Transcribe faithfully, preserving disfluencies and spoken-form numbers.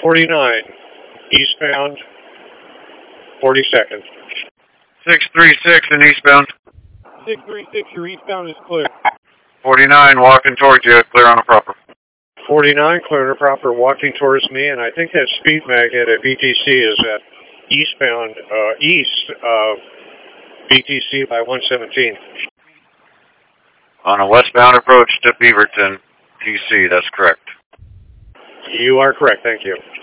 forty-nine, eastbound, forty-second. six three six and eastbound. six three six, your eastbound is clear. forty-nine, walking towards you, clear on the proper. forty-nine, clear and proper, walking towards me, and I think that speed magnet at B T C is at eastbound, uh, east of B T C by one seventeen. On a westbound approach to Beaverton, T C, that's correct. You are correct, thank you.